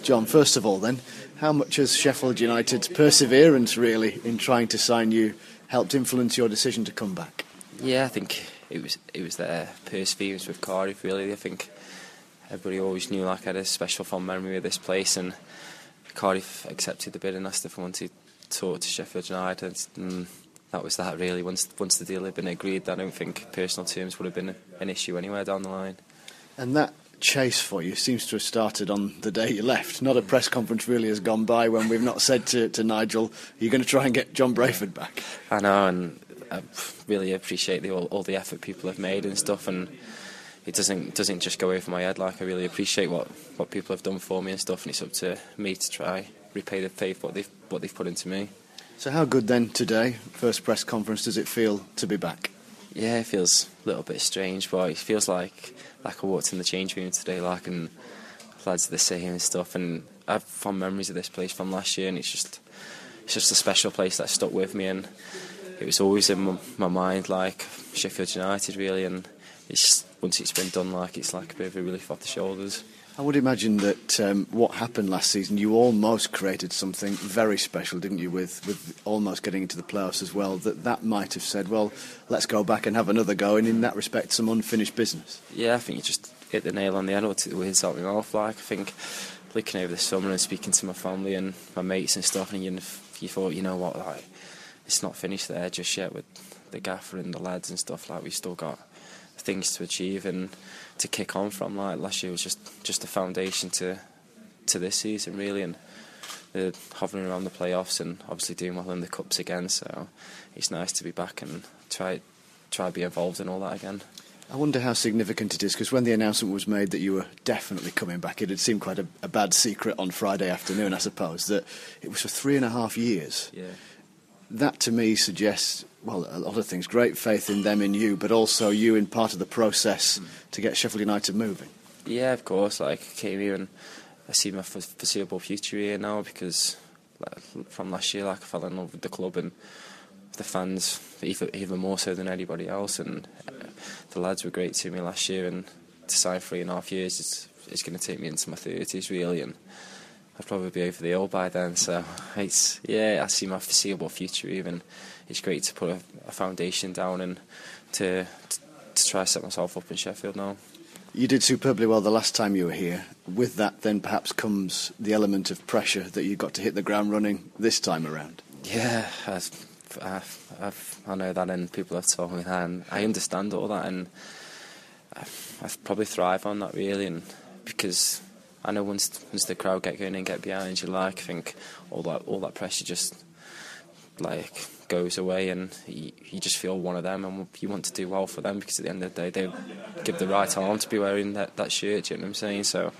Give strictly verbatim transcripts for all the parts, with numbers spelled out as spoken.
John, first of all then, how much has Sheffield United's perseverance really in trying to sign you helped influence your decision to come back? Yeah, I think it was it was their perseverance with Cardiff really. I think everybody always knew like I had a special fond memory of this place, and Cardiff accepted the bid and asked if I wanted to talk to Sheffield United, and that was that really. Once once the deal had been agreed, I don't think personal terms would have been an issue anywhere down the line. And that chase for you seems to have started on the day you left. Not a press conference really has gone by when we've not said to, to Nigel, you're going to try and get John Brayford back. I know, and I really appreciate the, all, all the effort people have made and stuff, and it doesn't doesn't just go over my head. Like, I really appreciate what, what people have done for me and stuff, and it's up to me to try repay the faith what they've what they've put into me. So how good then today, first press conference, does it feel to be back? Yeah, it feels a little bit strange, but it feels like like I walked in the change room today, like, and lads are the same and stuff, and I have fond memories of this place from last year, and it's just it's just a special place that stuck with me, and it was always in my, my mind, like Sheffield United really, and it's just, once it's been done, like it's like a bit of a relief off the shoulders. I would imagine that um, what happened last season, you almost created something very special, didn't you, with, with almost getting into the playoffs as well, that that might have said, well, let's go back and have another go, and in that respect, some unfinished business. Yeah, I think you just hit the nail on the head, or took the words out of my mouth. Like, I think looking over the summer and speaking to my family and my mates and stuff, and you, you thought, you know what, like, it's not finished there just yet with the gaffer and the lads and stuff. Like, we've still got things to achieve and to kick on from. Like, last year was just just a foundation to to this season really, and the hovering around the playoffs and obviously doing well in the cups again, so it's nice to be back and try try be involved in all that again. I wonder how significant it is, because when the announcement was made that you were definitely coming back, it had seemed quite a, a bad secret on Friday afternoon, I suppose, that it was for three and a half years. Yeah. That to me suggests, well, a lot of things, great faith in them, in you, but also you in part of the process mm. to get Sheffield United moving. Yeah, of course. Like, I came here and I see my foreseeable future here now, because like, from last year, like, I fell in love with the club and the fans, even, even more so than anybody else, and the lads were great to me last year, and to sign three and a half years is, is going to take me into my thirties really, and I'd probably be over the hill by then, so it's, yeah, I see my foreseeable future even. It's great to put a, a foundation down and to, to to try to set myself up in Sheffield now. You did superbly well the last time you were here. With that then perhaps comes the element of pressure that you got to hit the ground running this time around. Yeah, I've, I've, I've, I know that, and people have told me that, and I understand all that, and I, I probably thrive on that really, and because I know once once the crowd get going and get behind you, like, I think all that all that pressure just like goes away, and you, you just feel one of them, and you want to do well for them, because at the end of the day they give the right arm to be wearing that, that shirt. Do you know what I'm saying? So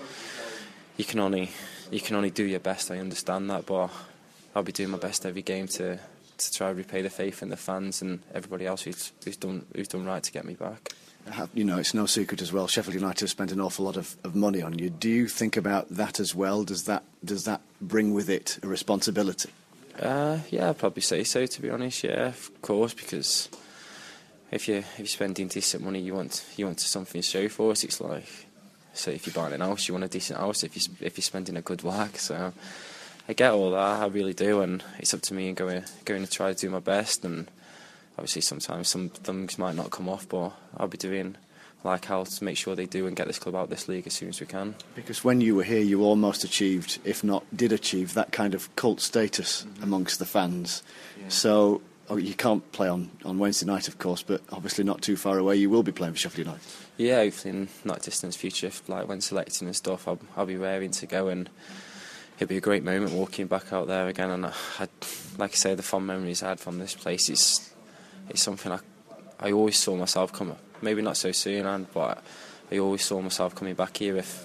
you can only you can only do your best. I understand that, but I'll be doing my best every game to to try and repay the faith in the fans and everybody else who's, who's done who's done right to get me back. You know, it's no secret as well, Sheffield United have spent an awful lot of, of money on you. Do you think about that as well? Does that does that bring with it a responsibility? Uh, yeah, I'd probably say so, to be honest. Yeah, of course, because if you if you're spending decent money, you want you want something to show for it. It's like, so if you're buying an house, you want a decent house. If you if you're spending a good whack, so I get all that, I really do, and it's up to me and going going to try to do my best. And obviously sometimes some things might not come off, but I'll be doing like hell to make sure they do and get this club out of this league as soon as we can. Because when you were here, you almost achieved, if not did achieve, that kind of cult status mm-hmm. amongst the fans. Yeah. So oh, you can't play on, on Wednesday night, of course, but obviously not too far away, you will be playing for Sheffield United. Yeah, hopefully in not distant future, if, like when selecting and stuff, I'll, I'll be raring to go, and it'll be a great moment walking back out there again. And I, I, like I say, the fond memories I had from this place is it's something I I always saw myself come. Maybe not so soon, and but I always saw myself coming back here if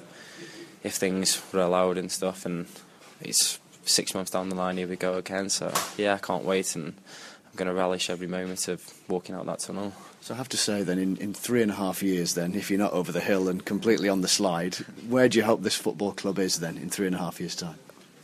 if things were allowed and stuff. And it's six months down the line, here we go again. So yeah, I can't wait, and I'm going to relish every moment of walking out that tunnel. So I have to say then, in, in three and a half years then, if you're not over the hill and completely on the slide, where do you hope this football club is then in three and a half years' time?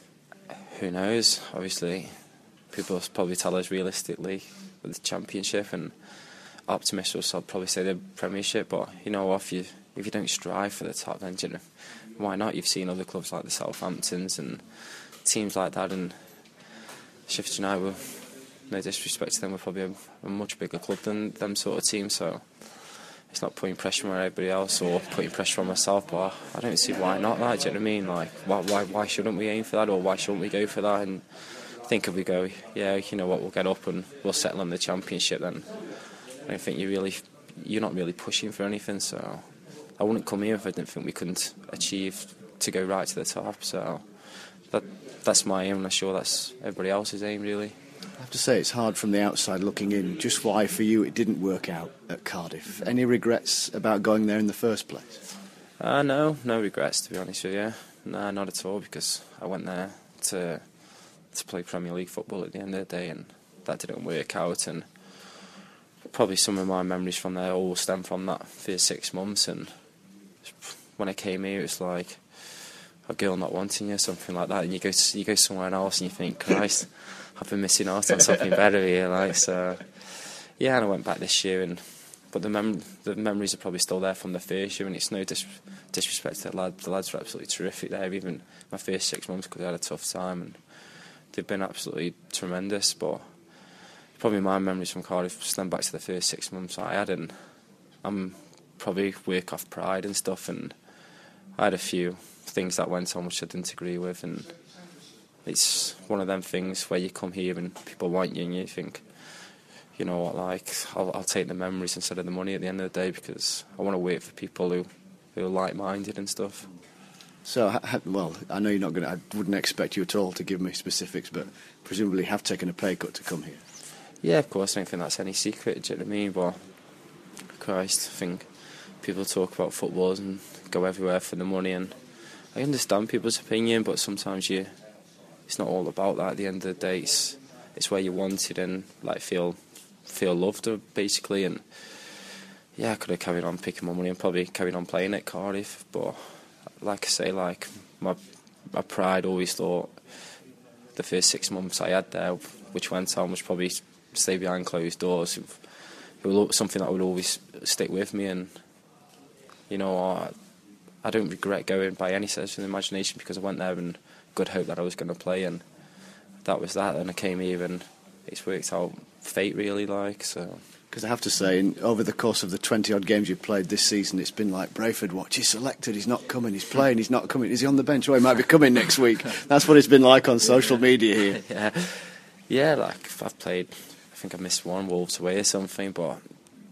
Who knows? Obviously, people probably tell us realistically with the Championship, and optimists will probably say the Premiership, but you know, if you if you don't strive for the top, then you know, why not? You've seen other clubs like the Southamptons and teams like that, and Sheffield United were, no disrespect to them, were probably a, a much bigger club than them sort of teams. So it's not putting pressure on everybody else or putting pressure on myself, but I don't see why not. That, do you know what I mean? Like, why, why, why shouldn't we aim for that, or why shouldn't we go for that? And I think if we go, yeah, you know what, we'll get up and we'll settle on the Championship, then I don't think you really, you're not really pushing for anything. So I wouldn't come here if I didn't think we couldn't achieve to go right to the top. So that that's my aim, and I'm sure that's everybody else's aim, really. I have to say it's hard from the outside looking in, just why for you it didn't work out at Cardiff. Any regrets about going there in the first place? Uh, no, no regrets, to be honest with you. No, not at all, because I went there to to play Premier League football at the end of the day, and that didn't work out. And probably some of my memories from there all stem from that first six months. And when I came here, it was like a girl not wanting you, something like that. And you go to, you go somewhere else and you think, Christ, I've been missing out on something better here. Like, so yeah, and I went back this year, and but the mem the memories are probably still there from the first year. And it's no dis disrespect to the lads. The lads were absolutely terrific there. Even my first six months, because I had a tough time, and they've been absolutely tremendous. But probably my memories from Cardiff stem back to the first six months I had, and I'm probably work off pride and stuff. And I had a few things that went on which I didn't agree with, and it's one of them things where you come here and people want you, and you think, you know what, like, I'll, I'll take the memories instead of the money at the end of the day, because I want to work for people who, who are like-minded and stuff. So, well, I know you're not going to, I wouldn't expect you at all to give me specifics, but presumably have taken a pay cut to come here. Yeah, of course, I don't think that's any secret, do you know what I mean? But, Christ, I think people talk about footballs and go everywhere for the money, and I understand people's opinion, but sometimes you, it's not all about that. At the end of the day, it's, it's where you want it and like feel feel loved, basically. And yeah, I could have carried on picking my money and probably carried on playing at Cardiff, but like I say, like my my pride always thought the first six months I had there, which went on, was probably stay behind closed doors. It was something that would always stick with me, and you know, I, I don't regret going by any stretch of the imagination, because I went there in good hope that I was going to play, and that was that. And I came here and it's worked out fate, really, like, so. Because I have to say, in, over the course of the twenty odd games you've played this season, it's been like Brayford watch. He's selected, he's not coming, he's playing, he's not coming. Is he on the bench? Oh, he might be coming next week. That's what it's been like on social media here. Yeah, yeah, like I've played, I think I missed one, Wolves away or something, but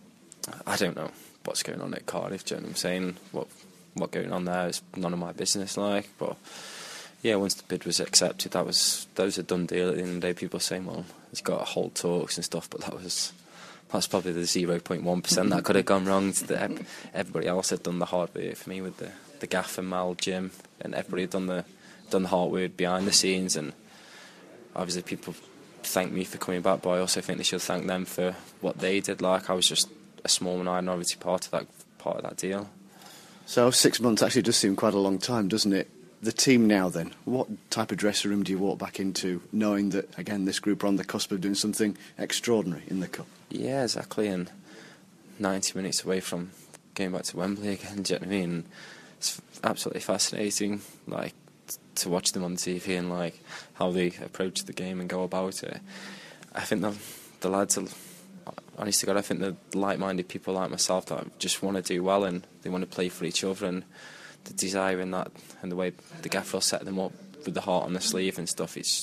I don't know what's going on at Cardiff, do you know what I'm saying? What what going on there is none of my business, like, but yeah, once the bid was accepted, that was that was a done deal. At the end of the day, people saying, well, he's got to hold talks and stuff, but that was that's probably the zero point one percent that could have gone wrong. The, everybody else had done the hard work for me, with the the gaff and Mal, Jim, and everybody had done the done the hard work behind the scenes. And obviously people thank me for coming back, but I also think they should thank them for what they did. Like, I was just a small minority part of that part of that deal. So six months actually does seem quite a long time, doesn't it? The team now then, what type of dressing room do you walk back into knowing that, again, this group are on the cusp of doing something extraordinary in the Cup? Yeah, exactly, and ninety minutes away from going back to Wembley again, do you know what I mean? It's absolutely fascinating, like, to watch them on T V and like how they approach the game and go about it. I think the, the lads are, honest to God, I think they're like-minded people like myself that just want to do well, and they want to play for each other, and the desire in that, and the way the gaffer will set them up with the heart on the sleeve and stuff, it's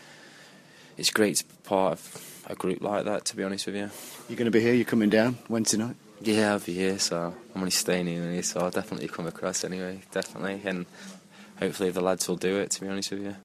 it's great to be part of a group like that, to be honest with you. You're going to be here, you're coming down Wednesday night? Yeah, I'll be here, so I'm only staying here, so I'll definitely come across anyway, definitely, and hopefully the lads will do it, to be honest with you.